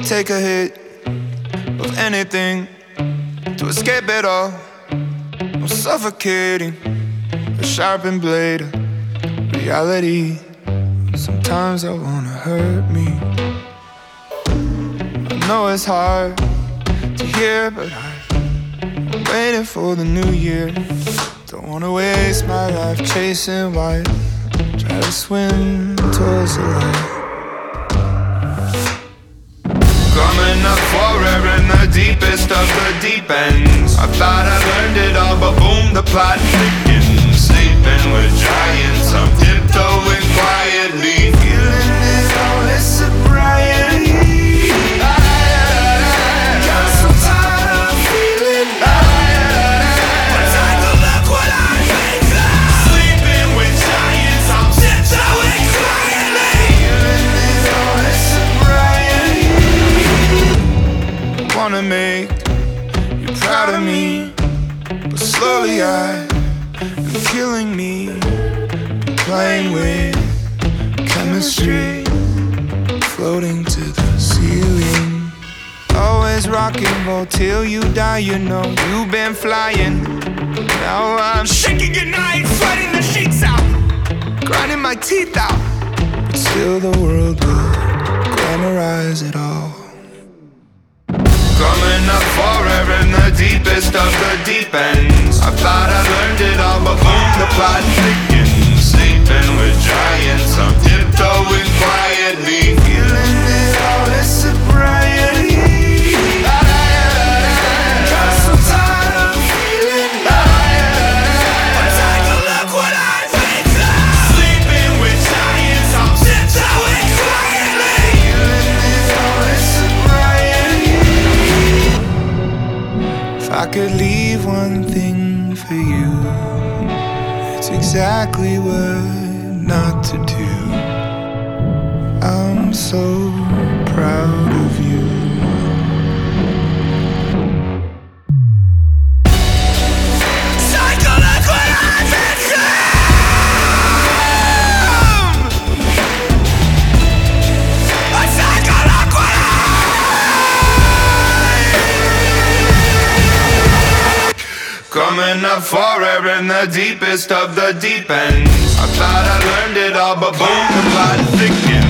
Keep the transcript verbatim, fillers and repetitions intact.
would take a hit of anything to escape it all. I'm suffocating, a sharpened blade of reality. Sometimes I wanna hurt me. I know it's hard to hear, but I'm waiting for the new year. Don't wanna waste my life chasing white. Try to swim towards the light. Coming up for air in the deepest of the deep ends. I thought I learned it all, but boom, the plot thickens. Sleeping with giants, I'm tiptoeing quietly. Feeling it all, it's sobriety. Got so tired of feeling bad. But take a look what I make now. Sleeping with giants, I'm tiptoeing quietly. Feeling it all, it's sobriety. Wanna make you proud of me, but slowly I am killing me. Playing with chemistry, floating to the ceiling. Always rock and roll till you die, you know you've been flying. Now I'm shaking at night, sweating the sheets out, grinding my teeth out. But still the world will glamorize it all. Coming up for air in the deepest of the deep ends. I thought I learned it all, but boom, the plot thickens. Sleeping with giants, I'm tiptoeing quietly. Feeling it all, it's sobriety. Got so tired of feeling bad. But take a look what I think now. Sleeping with giants, I'm tiptoeing quietly. Feeling it all, it's sobriety. If I could leave one thing for you, it's exactly what not to do. I'm so proud of you. Take a look what I've become. Take a look what I coming up for air in the deepest of the deep ends. I thought I learned it all, but boom, the plot thickens.